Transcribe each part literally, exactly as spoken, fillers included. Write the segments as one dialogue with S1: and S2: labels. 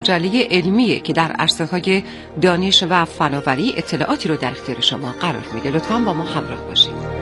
S1: مجله علمیه که در عرصه‌های دانش و فناوری اطلاعاتی رو در اختیار شما قرار میده. لطفاً با ما همراه باشید.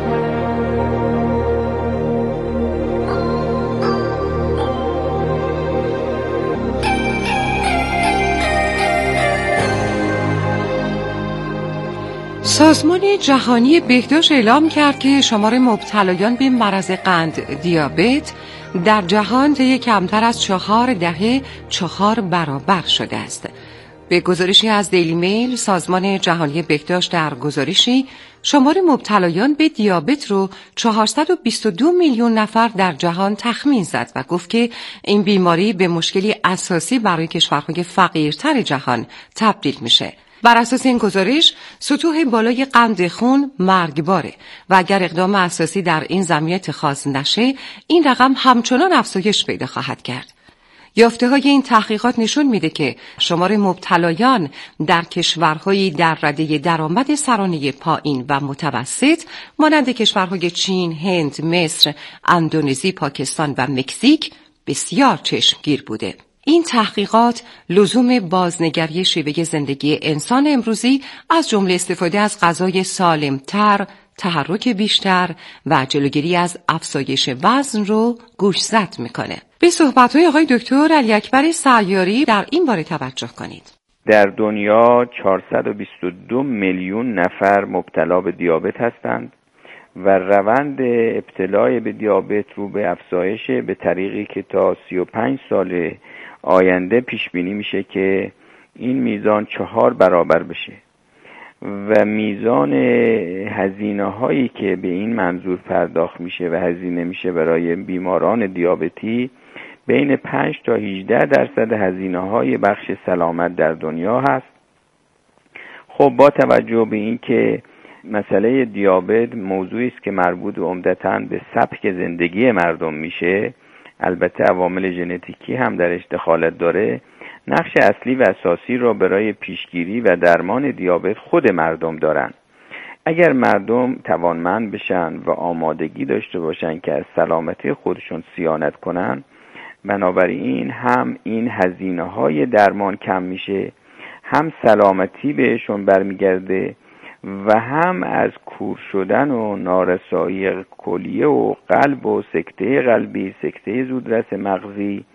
S1: سازمان جهانی بهداشت اعلام کرد که شمار مبتلایان به مرض قند دیابت در جهان طی کمتر از چهار دهه چهار برابر شده است. به گزارشی از دیلی میل، سازمان جهانی بهداشت در گزارشی شمار مبتلایان به دیابت رو چهارصد و بیست و دو میلیون نفر در جهان تخمین زد و گفت که این بیماری به مشکلی اساسی برای کشورهای فقیرتر جهان تبدیل میشه. بر اساس این گزارش، سطوح بالای قند خون مرگباره و اگر اقدام اساسی در این زمینه اتخاذ نشه، این رقم همچنان افزایش پیدا خواهد کرد. یافته‌های این تحقیقات نشون میده که شمار مبتلایان در کشورهایی در رده درآمد سرانه پایین و متوسط مانند کشورهای چین، هند، مصر، اندونزی، پاکستان و مکزیک بسیار چشمگیر بوده. این تحقیقات لزوم بازنگری شیوه زندگی انسان امروزی از جمله استفاده از غذای سالمتر، تحرک بیشتر و جلوگیری از افزایش وزن رو گوشزد میکنه. به صحبت‌های آقای دکتر علی اکبر سیاری در این باره توجه کنید.
S2: در دنیا چهارصد و بیست و دو میلیون نفر مبتلا به دیابت هستند و روند ابتلای به دیابت رو به افزایش به طریقی که تا سی و پنج سال آینده پیش بینی میشه که این میزان چهار برابر بشه و میزان هزینه هایی که به این منظور پرداخت میشه و هزینه میشه برای بیماران دیابتی بین پنج تا هجده درصد هزینه های بخش سلامت در دنیا هست. خب با توجه به این که مسئله دیابت موضوعی است که مربوط عمدتاً به سبک زندگی مردم میشه، البته عوامل ژنتیکی هم درش دخالت داره، نقش اصلی و اساسی را برای پیشگیری و درمان دیابت خود مردم دارن. اگر مردم توانمند بشن و آمادگی داشته باشن که از سلامتی خودشون صیانت کنن، بنابراین هم این هزینه های درمان کم میشه، هم سلامتی بهشون برمیگرده و هم از کور شدن و نارسایی کلیه و قلب و سکته قلبی، سکته زودرس مغزی،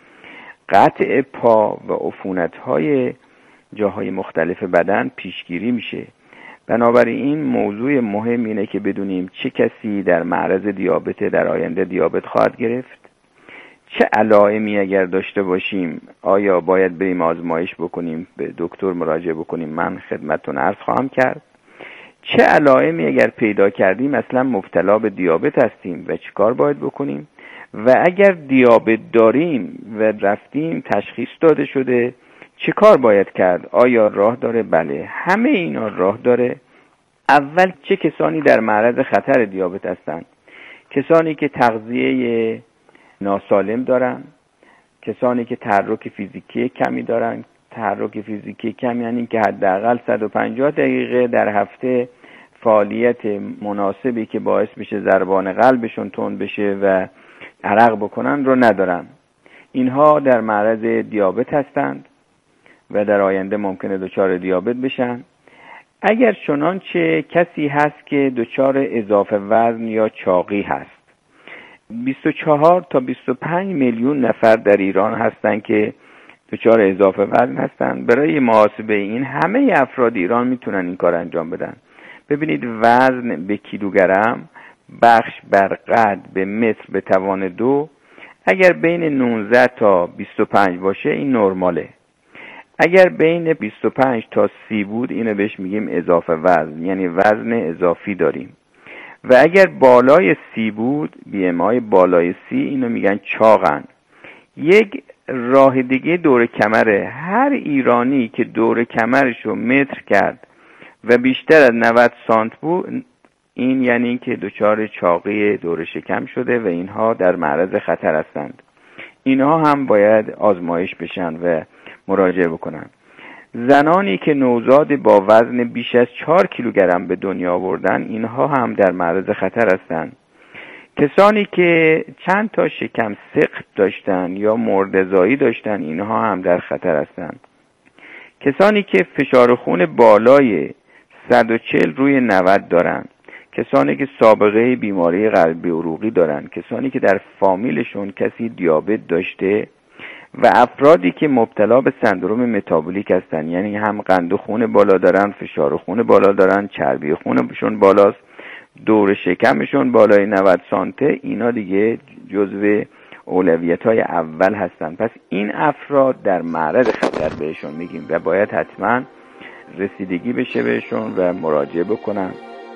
S2: قطع پا و عفونت‌های جاهای مختلف بدن پیشگیری میشه. بنابراین موضوع مهم اینه که بدونیم چه کسی در معرض دیابت در آینده دیابت خواهد گرفت، چه علائمی اگر داشته باشیم آیا باید بریم آزمایش بکنیم، به دکتر مراجعه بکنیم، من خدمتتون عرض خواهم کرد. چه علائمی اگر پیدا کردیم اصلا مبتلا به دیابت هستیم و چه کار باید بکنیم، و اگر دیابت داریم و رفتیم تشخیص داده شده چه کار باید کرد، آیا راه داره؟ بله، همه اینا راه داره. اول چه کسانی در معرض خطر دیابت هستند؟ کسانی که تغذیه ناسالم دارن، کسانی که تحرک فیزیکی کمی دارن. تحرک فیزیکی کم یعنی که حداقل صد و پنجاه دقیقه در هفته فعالیت مناسبی که باعث بشه ضربان قلبشون تند بشه و عرق بکنن رو ندارن. اینها در معرض دیابت هستند و در آینده ممکنه دچار دیابت بشن. اگر چنانچه کسی هست که دچار اضافه وزن یا چاقی هست، بیست و چهار تا بیست و پنج میلیون نفر در ایران هستند که دچار اضافه وزن هستند. برای محاسبه این همه افراد ایران میتونن این کار انجام بدن. ببینید وزن به کیلوگرم بخش بر قد به متر به توان دو اگر بین نوزده تا بیست و پنج باشه این نرماله. اگر بین بیست و پنج تا سی بود اینو بهش میگیم اضافه وزن، یعنی وزن اضافی داریم. و اگر بالای سی بود، بی ام آی بالای سی، اینو میگن چاقن. یک راه دیگه دور کمره. هر ایرانی که دور کمرشو متر کرد و بیشتر از نود سانت بود، این یعنی که دچار چاقی دور شکم شده و اینها در معرض خطر هستند. اینها هم باید آزمایش بشن و مراجعه بکنن. زنانی که نوزاد با وزن بیش از چهار کیلوگرم به دنیا آوردن، اینها هم در معرض خطر هستند. کسانی که چند تا شکم سقط داشتن یا مرده‌زایی داشتن اینها هم در خطر هستند. کسانی که فشار خون بالای صد و چهل روی نود دارن، کسانی که سابقه بیماری قلبی عروقی دارن، کسانی که در فامیلشون کسی دیابت داشته و افرادی که مبتلا به سندروم متابولیک هستن، یعنی هم قند خون بالا دارن، فشار خون بالا دارن، چربی خونشون بالاست، دور شکمشون بالای نود سانته، اینا دیگه جزو اولویت‌های اول هستن. پس این افراد در معرض خطر بهشون میگیم و باید حتما رسیدگی بشه بهشون و مراجعه بکنن.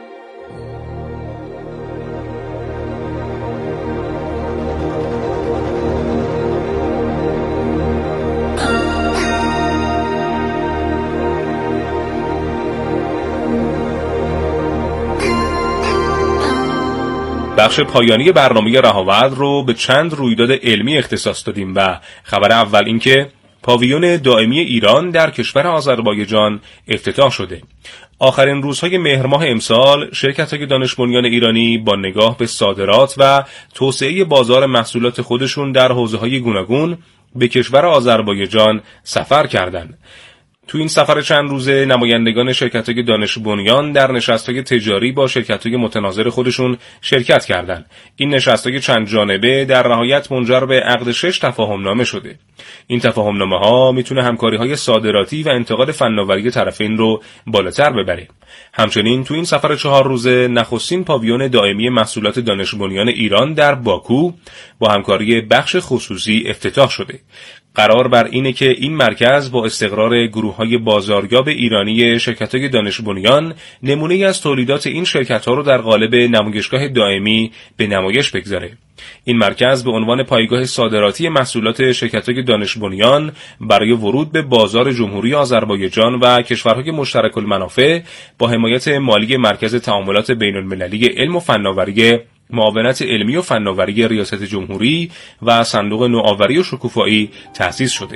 S3: بخش پایانی برنامه رهاورد رو به چند رویداد علمی اختصاص دادیم و خبر اول این که پاویون دائمی ایران در کشور آذربایجان افتتاح شده. آخرین روزهای مهر ماه امسال شرکت‌های دانش بنیان ایرانی با نگاه به صادرات و توسعه بازار محصولات خودشون در حوزه‌های گوناگون به کشور آذربایجان سفر کردند. تو این سفر چند روزه نمایندگان شرکت‌های دانش بنیان در نشست‌های تجاری با شرکت‌های متناظر خودشون شرکت کردند. این نشست‌های چند جانبه در نهایت منجر به عقد شش تفاهم‌نامه شده. این تفاهم‌نامه‌ها میتونه همکاری‌های صادراتی و انتقال فناوری طرفین رو بالاتر ببره. همچنین تو این سفر چهار روزه نخستین پاویون دائمی محصولات دانش بنیان ایران در باکو با همکاری بخش خصوصی افتتاح شده. قرار بر اینه که این مرکز با استقرار گروه‌های بازاریاب ایرانی شرکت‌های دانش بنیان نمونه‌ای از تولیدات این شرکت‌ها رو در قالب نمایشگاه دائمی به نمایش بگذاره. این مرکز به عنوان پایگاه صادراتی محصولات شرکت‌های دانش بنیان برای ورود به بازار جمهوری آذربایجان و کشورهای مشترک المنافع با حمایت مالی مرکز تعاملات بین‌المللی علم و فناوری، معاونت علمی و فناوری ریاست جمهوری و صندوق نوآوری و شکوفایی تأسیس شده.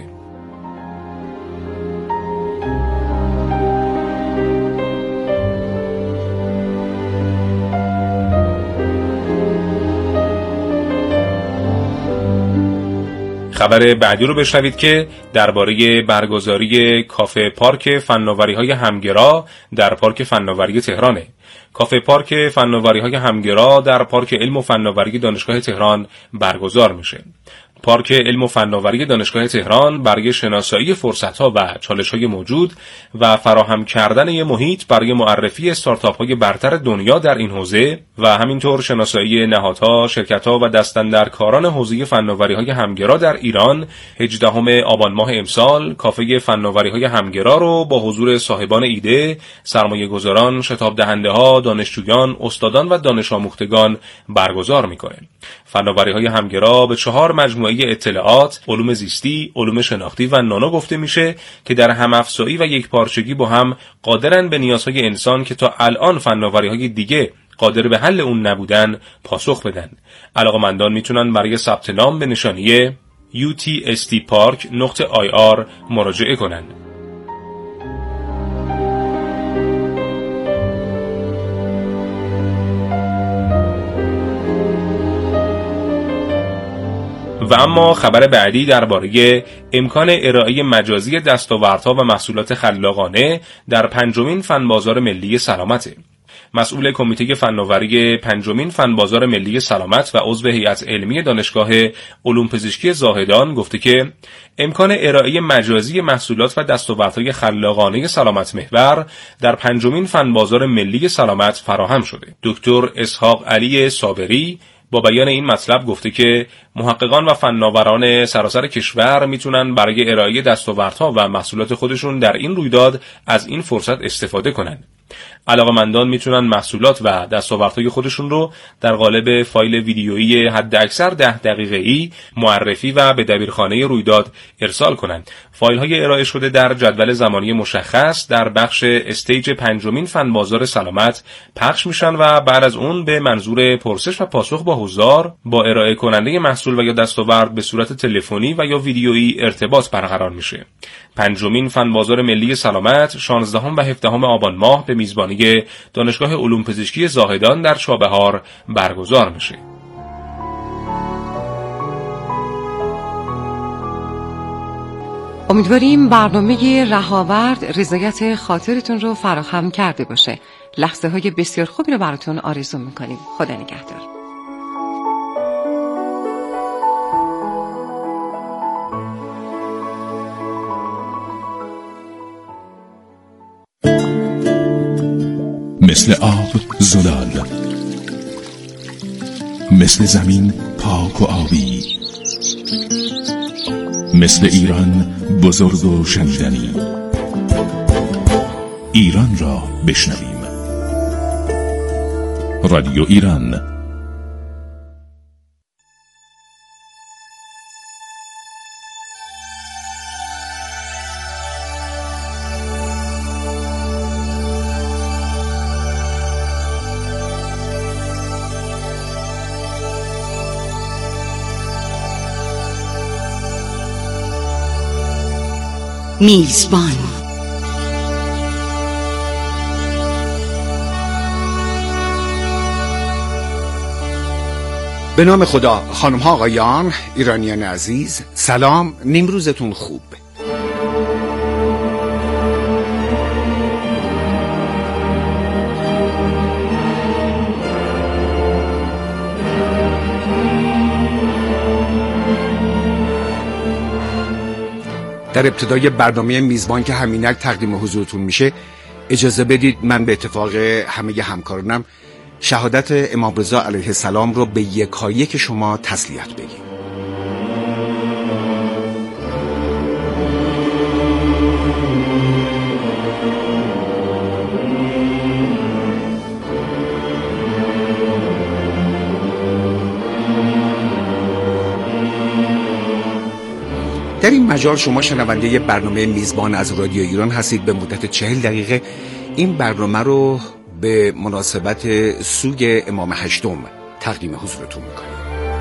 S3: خبر بعدی رو بشنوید که درباره برگزاری کافه پارک فناوری‌های همگرا در پارک فناوری تهرانه. کافه پارک فناوری‌های همگرا در پارک علم و فناوری دانشگاه تهران برگزار میشه. پارک علم و فناوری دانشگاه تهران برای شناسایی فرصت‌ها و چالش‌های موجود و فراهم کردن یک محیط برای معرفی استارتاپ‌های برتر دنیا در این حوزه و همینطور شناسایی نهادها، شرکت‌ها و دستاندرکاران حوزه فناوری‌های همگرا در ایران، هجدهم آبان ماه امسال کافه فناوری‌های همگرا رو با حضور صاحبان ایده، سرمایه‌گذاران، شتاب دهنده‌ها، دانشجویان، استادان و دانش آموختگان برگزار می‌کنه. فناوری‌های همگرا به چهار مجموعه اطلاعات، علوم زیستی، علوم شناختی و نانو گفته میشه که در هم‌افزایی و یکپارچگی با هم قادرن به نیازهای انسان که تا الان فناوری‌های دیگه قادر به حل اون نبودن پاسخ بدن. علاقه‌مندان میتونن برای ثبت نام به نشانی یو تی اس تی پارک نقطه آی آر مراجعه کنن. و اما خبر بعدی درباره امکان ارائه مجازی دستاوردها و محصولات خلاقانه در پنجمین فن بازار ملی سلامت. مسئول کمیته فناوری پنجمین فن بازار ملی سلامت و عضو هیئت علمی دانشگاه علوم پزشکی زاهدان گفته که امکان ارائه مجازی محصولات و دستاوردهای خلاقانه سلامت محور در پنجمین فن بازار ملی سلامت فراهم شده. دکتر اسحاق علی صابری با بیان این مطلب گفته که محققان و فناوران سراسر کشور میتونن برای ارائه دستاوردها و محصولات خودشون در این رویداد از این فرصت استفاده کنن. علاقه‌مندان میتونن محصولات و دستاوردهای خودشون رو در قالب فایل ویدیویی حداکثر ده دقیقه‌ای معرفی و به دبیرخانه رویداد ارسال کنند. فایل‌های ارائه شده در جدول زمانی مشخص در بخش استیج پنجمین فن بازار سلامت پخش میشن و بعد از اون به منظور پرسش و پاسخ با حضار با ارائه کننده محصول و یا دستاورد به صورت تلفنی و یا ویدیویی ارتباط برقرار میشه. پنجمین فن بازار ملی سلامت شانزدهم و هفدهم آبان ماه به میزبانی دانشگاه علوم پزشکی زاهدان در چابهار برگزار میشه.
S1: امیدواریم برنامه رهاورد رضایت خاطرتون رو فراهم کرده باشه. لحظه های بسیار خوبی رو براتون آرزو میکنیم. خدا نگهدار.
S4: مثل آب زلال، مثل زمین پاک و آبی، مثل ایران بزرگ و شنیدنی. ایران را بشنویم. رادیو ایران.
S5: میزبان.
S6: به نام خدا. خانم ها آقایان، ایرانیان عزیز، سلام. نیمروزتون خوب. در ابتدای برنامه میزبان که همینک تقدیم حضورتون میشه، اجازه بدید من به اتفاق همه همکارانم شهادت امام رضا علیه السلام رو به یکایک شما تسلیت بگیم. در این مجال شما شنونده برنامه میزبان از رادیو ایران هستید. به مدت چهل دقیقه این برنامه رو به مناسبت سوگ امام هشتم تقدیم حضورتون میکنیم.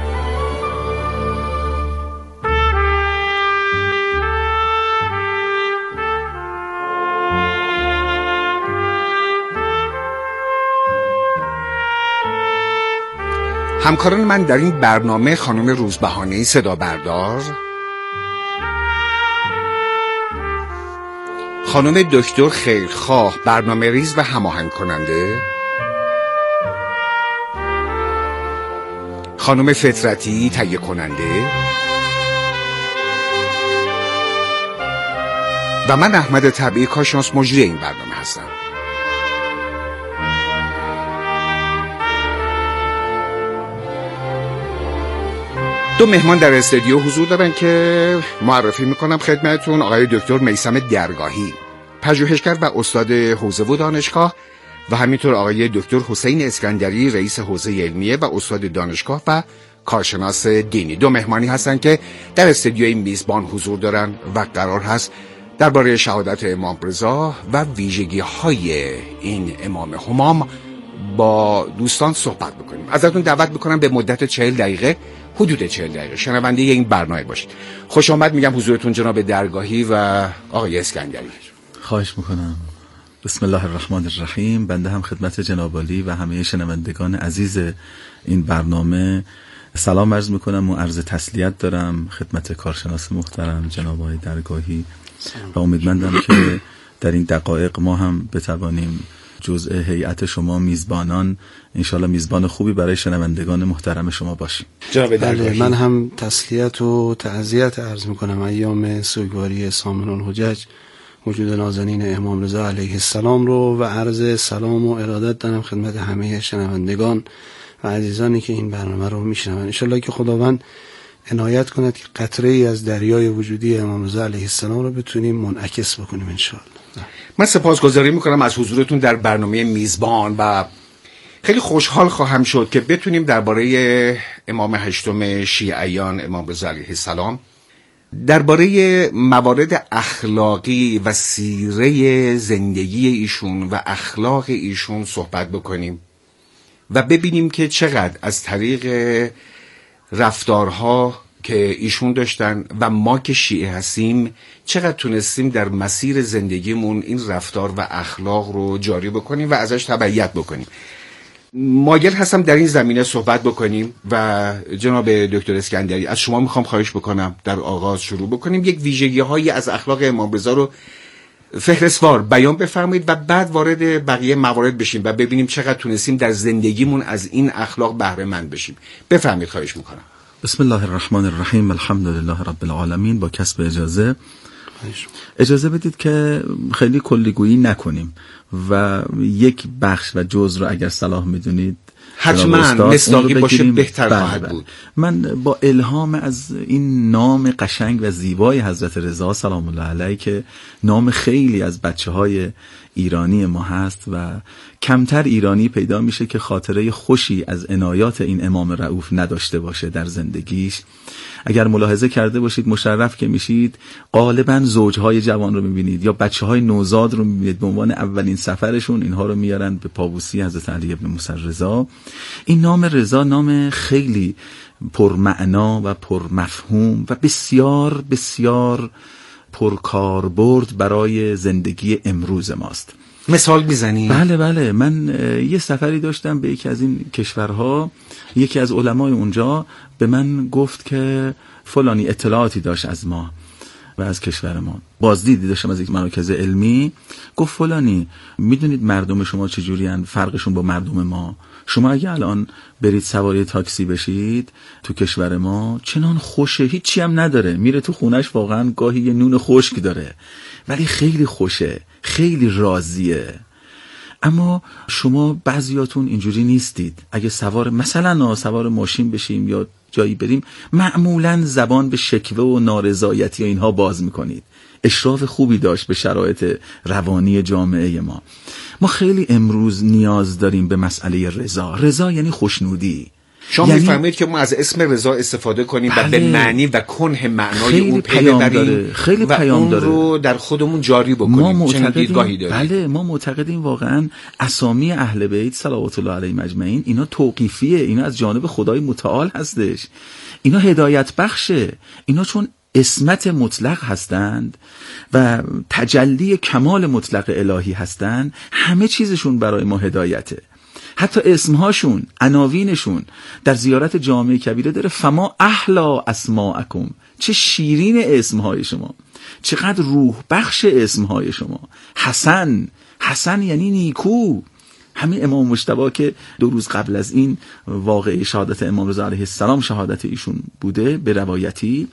S6: همکاران من در این برنامه خانم روزبهانی صدا بردار، خانم دکتر خیرخواه برنامه ریز و هماهنگ کننده، خانم فطرتی تهیه کننده و من احمد طبیعی کارشناس مجری این برنامه هستم. دو مهمان در استودیو حضور دارن که معرفی میکنم خدمتتون. آقای دکتر میثم درگاهی، پژوهشگر و استاد حوزه و دانشگاه، و همینطور آقای دکتر حسین اسکندری، رئیس حوزه علمیه و استاد دانشگاه و کارشناس دینی. دو مهمانی هستن که در استودیوی میزبان حضور دارن و قرار هست درباره شهادت امام رضا و ویژگی‌های این امام همام با دوستان صحبت بکنیم. ازتون دعوت میکنم به مدت چهل دقیقه، حدود چهل دقیقه شنونده این برنامه باشید. خوش آمد میگم حضورتون جناب درگاهی و آقای اسکندری.
S7: خواهش میکنم. بسم الله الرحمن الرحیم. بنده هم خدمت جناب عالی و همه شنوندگان عزیز این برنامه سلام عرض میکنم و عرض تسلیت دارم خدمت کارشناس محترم جناب آقای درگاهی و امیدمندم که در این دقایق ما هم بتوانیم جزء هیئت شما میزبانان انشالله میزبان خوبی برای شنوندگان محترم شما باشیم.
S6: جناب درگاهی،
S8: من هم تسلیت و تعزیت عرض میکنم ایام سوگواری سامنون حجج وجود نازنین امام رضا علیه السلام رو و عرض سلام و ارادت دارم خدمت همه شنوندگان و عزیزانی که این برنامه رو میشنون. انشالله که خداوند عنایت کند که قطره ای از دریای وجودی امام رضا علیه السلام رو بتونیم منعکس بکنیم انشالله.
S6: من سپاسگزاری میکنم از حضورتون در برنامه میزبان و خیلی خوشحال خواهم شد که بتونیم درباره امام هشتم شیعیان امام رضا علیه السلام، درباره موارد اخلاقی و سیره زندگی ایشون و اخلاق ایشون صحبت بکنیم و ببینیم که چقدر از طریق رفتارها که ایشون داشتن و ما که شیعه هستیم چقدر تونستیم در مسیر زندگیمون این رفتار و اخلاق رو جاری بکنیم و ازش تبعیت بکنیم. مایل هستم در این زمینه صحبت بکنیم و جناب دکتر اسکندری از شما میخوام خواهش بکنم در آغاز شروع بکنیم یک ویژگی هایی از اخلاق امام رضا رو فهرستوار بیان بفرمایید و بعد وارد بقیه موارد بشیم و ببینیم چقدر تونستیم در زندگیمون از این اخلاق بهره مند بشیم. بفرمایید خواهش میکنم.
S7: بسم الله الرحمن الرحیم. الحمد لله رب العالمین. با کسب اجازه اجازه بدید که خیلی کلیگویی نکنیم و یک بخش و جزء رو اگر صلاح میدونید
S6: حتما مصداقی باشه بهتر خواهد بود.
S7: من با الهام از این نام قشنگ و زیبای حضرت رضا سلام الله علیه که نام خیلی از بچه های ایرانی ما هست و کمتر ایرانی پیدا میشه که خاطره خوشی از عنایات این امام رؤوف نداشته باشه در زندگیش. اگر ملاحظه کرده باشید مشرف که میشید غالبا زوجهای جوان رو میبینید یا بچه های نوزاد رو میبینید به عنوان اولین سفرشون اینها رو میارن به پابوسی حضرت علی ابن موسی رضا. این نام رضا نام خیلی پرمعنا و پرمفهوم و بسیار بسیار پرکاربرد برای زندگی امروز ماست.
S6: مثال میزنی؟
S7: بله بله. من یه سفری داشتم به یکی از این کشورها. یکی از علمای اونجا به من گفت که فلانی اطلاعاتی داشت از ما و از کشور ما، بازدیدی داشتم از یک مراکز علمی. گفت فلانی میدونید مردم شما چجوری هن؟ فرقشون با مردم ما. شما اگه الان برید سواری تاکسی بشید تو کشور ما چنان خوشه، هیچی هم نداره، میره تو خونش واقعا گاهی یه نون خشک داره ولی خیلی خوشه، خیلی راضیه. اما شما بعضیاتون اینجوری نیستید. اگه سوار مثلا سوار ماشین بشیم یا جایی بریم معمولا زبان به شکوه و نارضایتی و اینها باز میکنید. اشراف خوبی داشت به شرایط روانی جامعه ما. ما خیلی امروز نیاز داریم به مسئله رضا. رضا یعنی خوشنودی.
S6: شما
S7: یعنی
S6: میفهمید که ما از اسم رضا استفاده کنیم
S7: بله.
S6: و به معنی و کنه معنای اون پی
S7: پیام
S6: ببریم
S7: داره. خیلی
S6: و
S7: پیام
S6: اون
S7: داره.
S6: رو در خودمون جاری بکنیم.
S7: ما معتقدیم
S6: بله
S7: ما معتقدیم واقعا اسامی اهل بیت صلوات الله علیهم اجمعین اینا توقیفیه، اینا از جانب خدای متعال هستش، اینا هدایت بخشه، اینا چون اسمت مطلق هستند و تجلی کمال مطلق الهی هستند همه چیزشون برای ما هدایته. حتی اسمهاشون، عناوینشون در زیارت جامع کبیره داره فما احلا اسماءکم، چه شیرین اسمهای شما، چقدر روح بخش اسمهای شما. حسن، حسن یعنی نیکو. همین امام مجتبی که دو روز قبل از این واقعه شهادت امام رضا علیه السلام شهادت ایشون بوده به روایتی.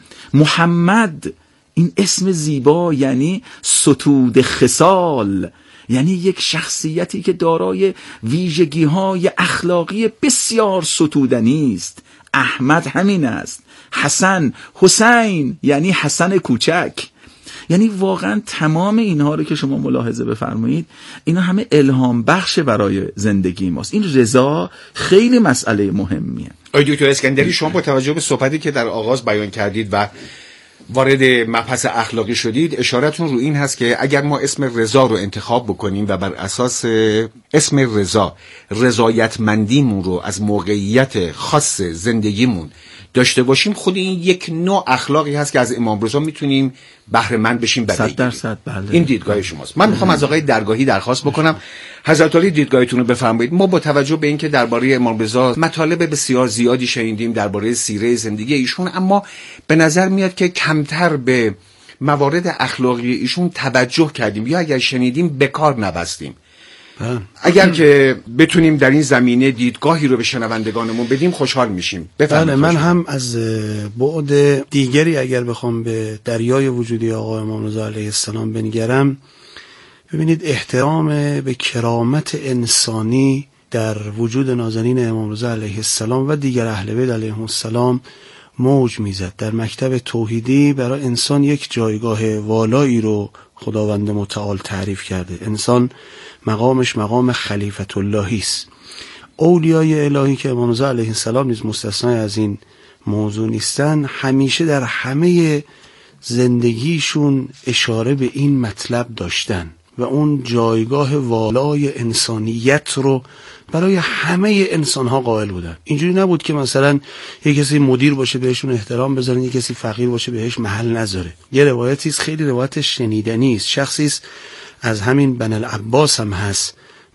S7: محمد، این اسم زیبا یعنی ستود خصال، یعنی یک شخصیتی که دارای ویژگی‌های اخلاقی بسیار ستودنی است. احمد همین است. حسن، حسین یعنی حسن کوچک. یعنی واقعا تمام اینها رو که شما ملاحظه بفرمایید اینا همه الهام بخش برای زندگی ماست. این رضا خیلی مسئله مهمیه.
S6: آقای دکتر اسکندری شما با توجه به صحبتی که در آغاز بیان کردید و وارد مبحث اخلاقی شدید اشارتون رو این هست که اگر ما اسم رضا رو انتخاب بکنیم و بر اساس اسم رضا رضایتمندیمون رو از موقعیت خاص زندگیمون داشته باشیم خود این یک نوع اخلاقی هست که از امام رضا میتونیم بهره مند بشیم.
S7: صد درصد بله.
S6: این دیدگاه شماست. من میخوام از آقای درگاهی درخواست بکنم حضرت علی دیدگاهتون رو بفرمایید. ما با توجه به اینکه درباره امام رضا مطالب بسیار زیادی شنیدیم درباره سیره زندگی ایشون، اما به نظر میاد که کمتر به موارد اخلاقی ایشون توجه کردیم یا اگر شنیدیم به کار نبستیم. اگر که بتونیم در این زمینه دیدگاهی رو به شنوندگانمون بدیم خوشحال میشیم.
S8: بله، من هم از بعد دیگری اگر بخوام به دریای وجودی آقا امام رضا علیه السلام بنگرم، ببینید احترام به کرامت انسانی در وجود نازنین امام رضا علیه السلام و دیگر اهل بیت علیهم السلام موج میزد. در مکتب توحیدی برای انسان یک جایگاه والایی رو خداوند متعال تعریف کرده. انسان مقامش مقام خلیفت اللهی است. اولیای الهی که امام رضا علیه السلام نیز مستثنای از این موضوع نیستن، همیشه در همه زندگیشون اشاره به این مطلب داشتن و اون جایگاه والای انسانیت رو برای همه انسان‌ها قائل بودن. اینجوری نبود که مثلا یک کسی مدیر باشه بهشون احترام بذارن، یک کسی فقیر باشه بهش محل نذاره. یه روایتی است خیلی روایت شنیدنی است، شخصی است از همین بن العباس هم هست،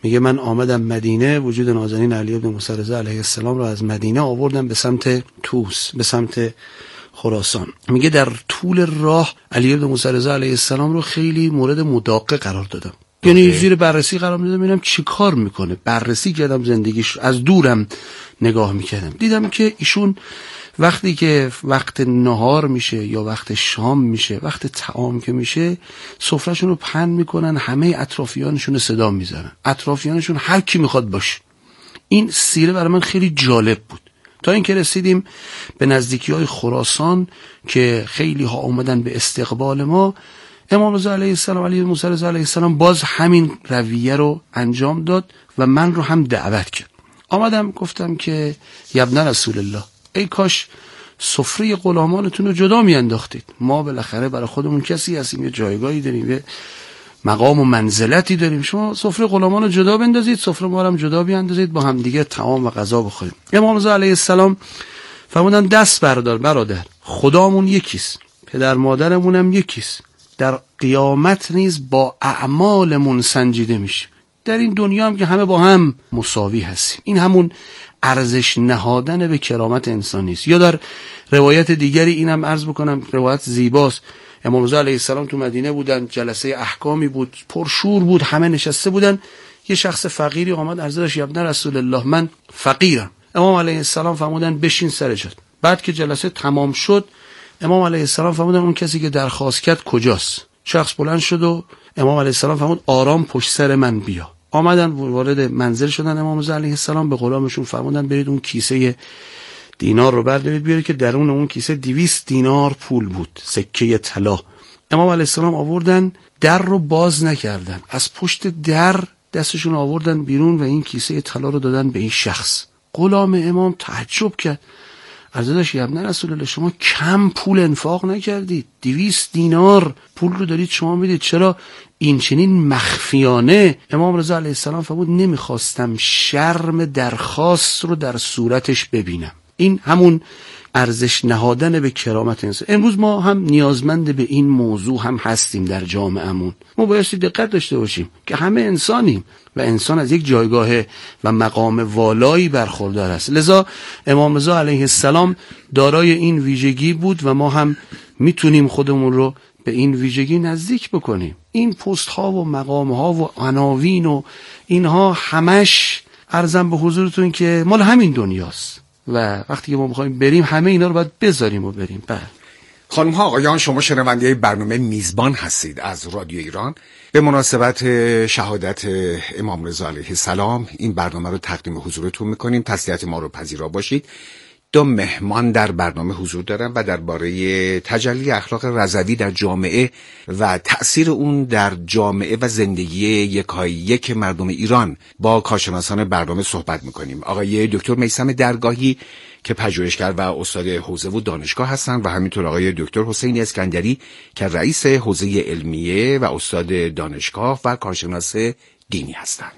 S8: میگه من آمدم مدینه، وجود نازنین علی بن موسی رضا علیه السلام رو از مدینه آوردم به سمت توس، به سمت خراسان. میگه در طول راه علی بن موسی رضا علیه السلام رو خیلی مورد مداقه قرار دادم، یعنی زیر بررسی قرار میدادم ببینم چی کار میکنه. بررسی کردم زندگیش، از دورم نگاه میکردم، دیدم که ایشون وقتی که وقت نهار میشه یا وقت شام میشه، وقت طعام که میشه، سفرهشون رو پهن میکنن، همه اطرافیانشون رو صدا میزنن، اطرافیانشون هر کی میخواد باشه. این سیره برای من خیلی جالب بود، تا اینکه رسیدیم به نزدیکی های خراسان که خیلی ها اومدن به استقبال ما. امام رضا علیه السلام، علی بن موسی رضا علیه السلام باز همین رویه رو انجام داد و من رو هم دعوت کرد. آمدم گفتم که یبن رسول الله، ای کاش سفره غلامانتون رو جدا می انداختید، ما بالاخره برای خودمون کسی هستیم، یه جایگاهی داریم، یه مقام و منزلتی داریم، شما سفره غلامان رو جدا بندازید، سفره ما رو هم جدا بیاندازید، با هم دیگه طعام و غذا بخوریم. امام رضا علیه السلام فرمودن دست بردار برادر، خدامون یکیست، پدر مادرمون هم یکیست، در قیامت نیز با اعمالمون سنجیده میشه، در این دنیا هم که همه با هم مساوی هستیم. این همون ارزش نهادن به کرامت انسانی است. یا در روایت دیگری اینم عرض بکنم، روایت زیباست، امام رضا علیه السلام تو مدینه بودن، جلسه احکامی بود، پرشور بود، همه نشسته بودن، یه شخص فقیری آمد عرض داشت، ابن رسول الله من فقیرم. امام علیه السلام فرمودن بشین سر جات. بعد که جلسه تمام شد، امام علیه السلام فرمودن اون کسی که درخواست کرد کجاست؟ شخص بلند شد و امام علیه السلام فرمود آرام پشت سر من بیا. آمدن وارد منزل شدن امام رضا علیه السلام، به غلامشون فرمودن برید اون کیسه دینار رو بردارید بیارید که درون اون کیسه دویست دینار پول بود، سکه طلا. امام علیه السلام آوردن، در رو باز نکردن، از پشت در دستشون آوردن بیرون و این کیسه طلا رو دادن به این شخص. غلام امام تعجب کرد، عرض داشت یا ابن رسول الله شما کم پول انفاق نکردید، دویست دینار پول رو دارید شما میدید، چرا این چنین مخفیانه؟ امام رضا علیه السلام فرمود نمیخواستم شرم درخواست رو در صورتش ببینم. این همون ارزش نهادن به کرامت انسان. امروز ما هم نیازمند به این موضوع هم هستیم در جامعهمون. ما بایستی دقت داشته باشیم که همه انسانیم و انسان از یک جایگاه و مقام والایی برخوردار است. لذا امام رضا علیه السلام دارای این ویژگی بود و ما هم میتونیم خودمون رو به این ویژگی نزدیک بکنیم. این پست ها و مقام ها و عناوین و اینها همش عرضم به حضورتون که مال همین دنیاست و وقتی که ما میخوایم بریم همه اینا رو باید بذاریم و بریم. بله
S6: خانم ها آقایان، شما شنونده برنامه میزبان هستید از رادیو ایران. به مناسبت شهادت امام رضا علیه السلام این برنامه رو تقدیم حضورتون میکنیم. تسلیت ما رو پذیرا باشید. دو مهمان در برنامه حضور دارن و درباره تجلی اخلاق رضوی در جامعه و تأثیر اون در جامعه و زندگی یکای یک مردم ایران با کارشناسان برنامه صحبت میکنیم. آقای دکتر میثم درگاهی که پژوهشگر و استاد حوزه و دانشگاه هستند و همینطور آقای دکتر حسین اسکندری که رئیس حوزه علمیه و استاد دانشگاه و کارشناس دینی هستند.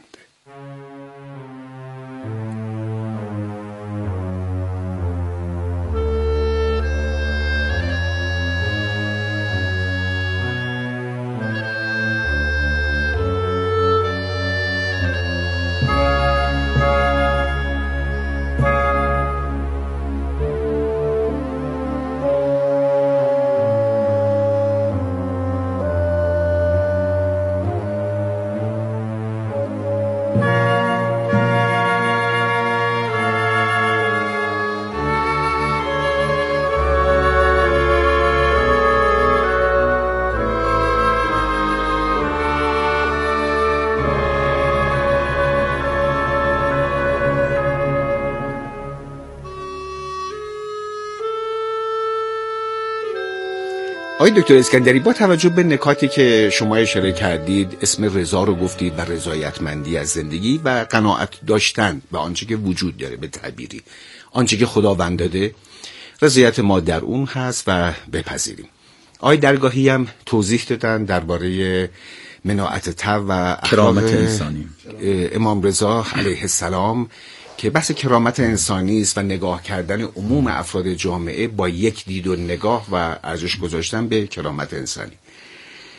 S6: آقای دکتر اسکندری، با توجه به نکاتی که شما اشاره کردید، اسم رضا رو گفتید و رضایتمندی از زندگی و قناعت داشتن به آنچه که وجود داره، به تعبیری آنچه که خداوند داده، رضایت ما در اون هست و بپذیریم. آقای درگاهی هم توضیح دادن درباره مناعت طبع و
S7: کرامت انسانی
S6: امام رضا علیه السلام که بحث کرامت انسانی است و نگاه کردن عموم افراد جامعه با یک دید و نگاه و ارزش گذاشتن به کرامت انسانی.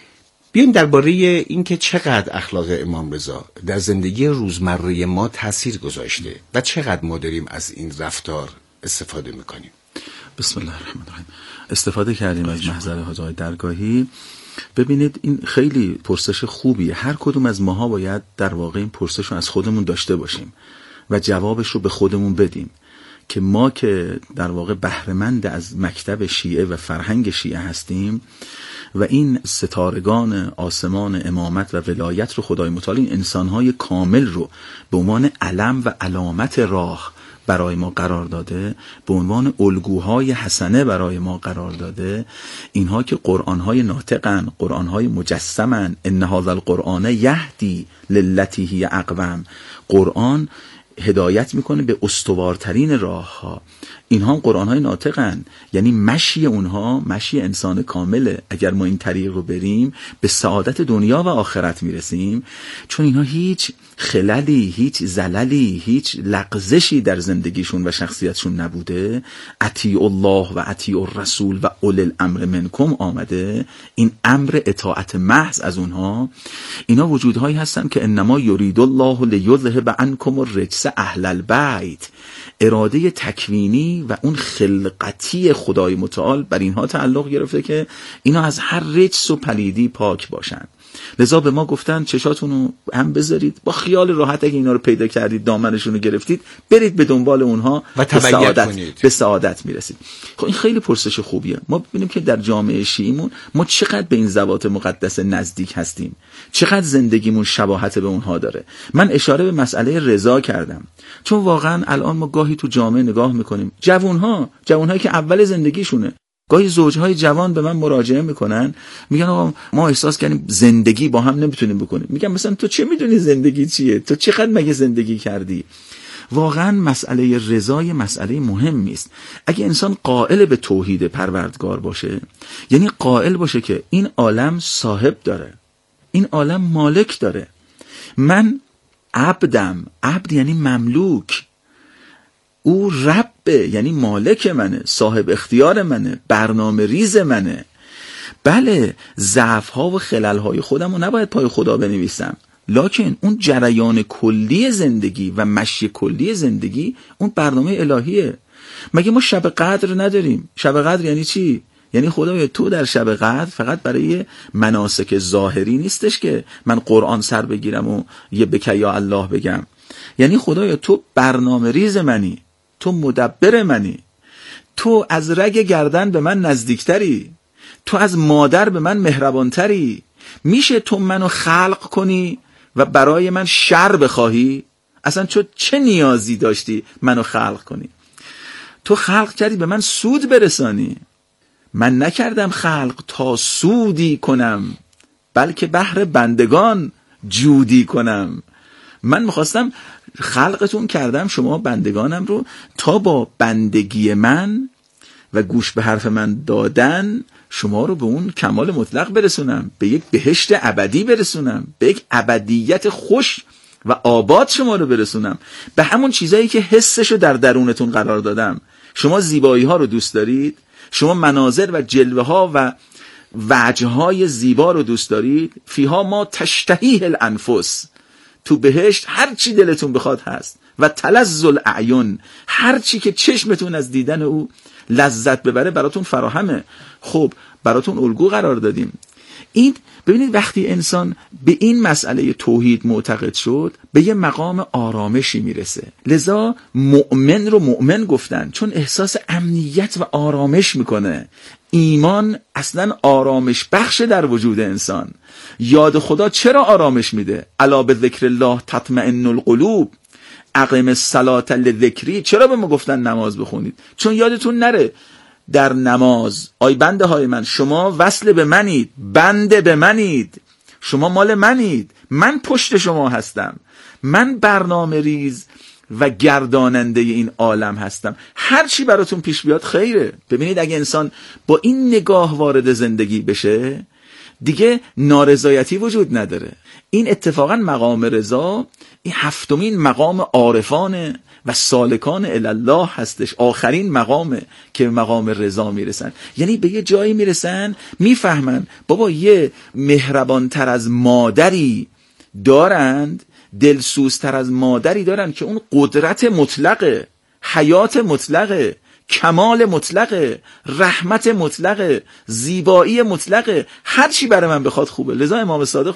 S6: بیایم درباره این که چقدر اخلاق امام رضا در زندگی روزمره ما تأثیر گذاشته و چقدر ما داریم از این رفتار استفاده میکنیم.
S7: بسم الله الرحمن الرحیم. استفاده کردیم از محضر حاج آقای درگاهی. ببینید این خیلی پرسش خوبیه. هر کدوم از ماها باید در واقع این پرسش رو از خودمون داشته باشیم و جوابش رو به خودمون بدیم که ما که در واقع بهره‌مند از مکتب شیعه و فرهنگ شیعه هستیم و این ستارگان آسمان امامت و ولایت رو خدای متعال، این انسانهای کامل رو به عنوان علم و علامت راه برای ما قرار داده، به عنوان الگوهای حسنه برای ما قرار داده، اینها که قرآنهای ناطقن، قرآنهای مجسمن، ان هذا القرآن یهدی للتی هی اقوم، قرآن هدایت میکنه به استوارترین راه ها. اینها قرآن های ناطقن، یعنی مشی اونها مشی انسان کامله. اگر ما این طریق رو بریم به سعادت دنیا و آخرت میرسیم، چون اینها هیچ خللی، هیچ زللی، هیچ لغزشی در زندگیشون و شخصیتشون نبوده. اطیع الله و اطیع الرسول و اولی الامر منکم آمده، این امر اطاعت محض از اونها. اینا وجودهایی هستن که انما یرید الله لیذهب عنکم الرجس اهل البیت، اراده تکوینی و اون خلقتی خدای متعال بر اینها تعلق گرفته که اینا از هر رجس و پلیدی پاک باشن. لذا به ما گفتن چشاتون رو هم بذارید، با خیال راحت اگه اینا رو پیدا کردید، دامنشون رو گرفتید، برید به دنبال اونها و به سعادت, به سعادت میرسید. خب این خیلی پرسش خوبیه. ما ببینیم که در جامعه شیعیمون ما چقدر به این ذوات مقدس نزدیک هستیم، چقدر زندگیمون شباهت به اونها داره. من اشاره به مسئله رضا کردم چون واقعا الان ما گاهی تو جامعه نگاه میکنیم، جوانها جوانهایی که اول زندگیشونه، گاهی زوجهای جوان به من مراجعه میکنن، میگن آقا ما احساس کردیم زندگی با هم نمیتونیم بکنیم. میگم مثلا تو چه میدونی زندگی چیه؟ تو چقدر مگه زندگی کردی؟ واقعا مسئله رضای مسئله مهمی است. اگه انسان قائل به توحید پروردگار باشه، یعنی قائل باشه که این عالم صاحب داره، این عالم مالک داره، من عبدم، عبد یعنی مملوک، او ربه یعنی مالک منه، صاحب اختیار منه، برنامه ریز منه. بله ضعف ها و خلل های خودم رو نباید پای خدا بنویسم، لکن اون جریان کلی زندگی و مشی کلی زندگی اون برنامه الهیه. مگه ما شب قدر نداریم؟ شب قدر یعنی چی؟ یعنی خدایا تو در شب قدر فقط برای مناسک ظاهری نیستش که من قرآن سر بگیرم و یه بکه یا الله بگم. یعنی خدایا تو برنامه ریز منی، تو مدبر منی، تو از رگ گردن به من نزدیکتری، تو از مادر به من مهربانتری. میشه تو منو خلق کنی و برای من شر بخواهی؟ اصلا تو چه نیازی داشتی منو خلق کنی؟ تو خلق کردی به من سود برسانی. من نکردم خلق تا سودی کنم، بلکه بهر بندگان جودی کنم. من میخواستم خلقتون کردم شما بندگانم رو تا با بندگی من و گوش به حرف من دادن شما رو به اون کمال مطلق برسونم، به یک بهشت ابدی برسونم، به یک ابدیت خوش و آباد شما رو برسونم، به همون چیزایی که حسشو در درونتون قرار دادم. شما زیبایی ها رو دوست دارید، شما مناظر و جلوه ها و وجه های زیبا رو دوست دارید. فیها ما تشتهیه الانفس، تو بهشت هر چی دلتون بخواد هست و تلذ الاعین، هر چی که چشمتون از دیدن او لذت ببره براتون فراهمه. خب براتون الگو قرار دادیم. این ببینید وقتی انسان به این مسئله توحید معتقد شد به یه مقام آرامشی میرسه. لذا مؤمن رو مؤمن گفتن چون احساس امنیت و آرامش میکنه. ایمان اصلا آرامش بخش در وجود انسان. یاد خدا چرا آرامش میده؟ الا به ذکر الله تطمئن القلوب، اقیم الصلاة لذکری. چرا به ما گفتن نماز بخونید؟ چون یادتون نره در نماز آی بنده های من شما وصل به منید، بنده به منید، شما مال منید، من پشت شما هستم، من برنامه ریز و گرداننده این عالم هستم، هر چی براتون پیش بیاد خیره. ببینید اگه انسان با این نگاه وارد زندگی بشه دیگه نارضایتی وجود نداره. این اتفاقا مقام رضا این هفتمین مقام عارفانه و سالکان الله هستش، آخرین مقامه که به مقام رضا میرسن. یعنی به یه جایی میرسن میفهمن بابا یه مهربانتر از مادری دارند، دلسوزتر از مادری دارند که اون قدرت مطلقه، حیات مطلقه، کمال مطلقه، رحمت مطلقه، زیبایی مطلقه، هر چی برای من بخواد خوبه. لذا امام صادق